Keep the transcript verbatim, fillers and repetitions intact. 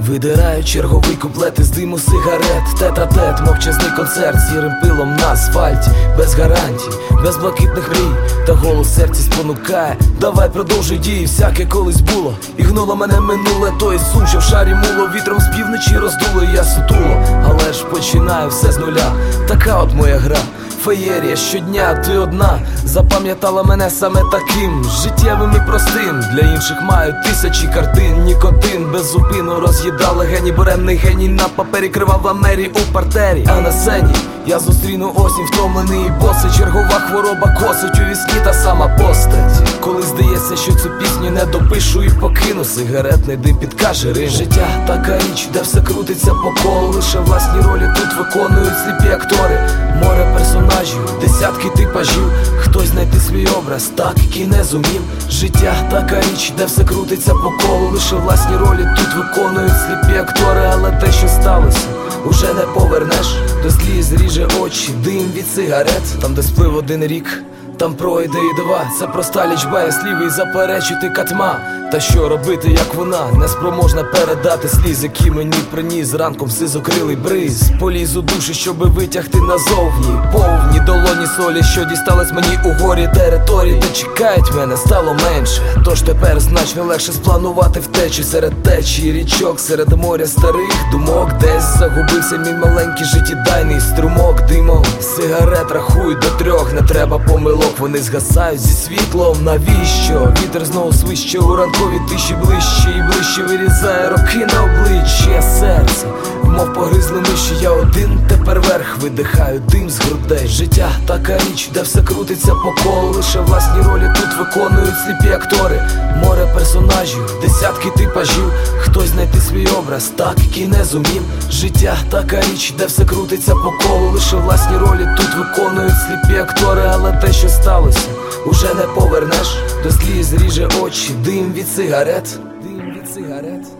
Видираю черговий куплет із диму сигарет. Тет-а-тет, мовчазний концерт сірим пилом на асфальті. Без гарантій, без блакитних мрій, та голос серці спонукає: давай продовжуй дії, всяке колись було. І гнуло мене минуле, той сум, що в шарі муло. Вітром з півночі роздуло, я сутуло, але ж починаю все з нуля. Така от моя гра, феєрія щодня, ти одна. Запам'ятала мене саме таким, життєвим і простим. Для інших маю тисячі картин. Нікотин без зупину роз'їдав легені. Буремний геній на папері кривав ламері у партері. А на сцені я зустріну осінь, втомлений і босий. Чергова хвороба косить у вісні та сама постать. Коли здається, що цю пісню не допишу і покину, сигаретний дим підкаже рим. Життя така річ, де все крутиться по колу. Лише власні ролі тут виконують сліпі актори. Море персонажів, десятки типажів. Хтось знайти свій образ, так, який не зумів. Життя така річ, де все крутиться по колу. Лише власні ролі тут виконують сліпі актори. Але те, що сталося, уже не повернеш. До сліз ріже очі, дим від сигарет. Там, де сплив один рік, там пройде і два. Це проста лічба, я слів і заперечити катьма. Та що робити, як вона, неспроможна передати сліз, які мені приніс ранком сизокрилий бриз. Поліз у душі, щоби витягти назовні. Повні долоні солі, що дісталось мені у горі території, де чекають мене, стало менше. Тож тепер значно легше спланувати втечі. Серед течії річок, серед моря старих думок. Десь загубився мій маленький життєдайний струмок. Димом сигарет рахують до трьох, не треба помилок. Вони згасають зі світлом, навіщо? Вітер знову свище у ранковій тиші, ближче і ближче вирізає роки на обличчя. Серце, мов погризли миші, я один тепер верх, видихаю дим з грудей. Життя така річ, де все крутиться по колу. Лише власні ролі тут виконують сліпі актори. Море персонажів, десятки типажів. Хтось знайти свій образ, так, який не зумів. Життя така річ, де все крутиться по колу. Лише власні ролі тут виконують сліпі актори. Але те, що сталося, уже не повернеш. До сліз ріже очі, дим від сигарет. Дим від сигарет.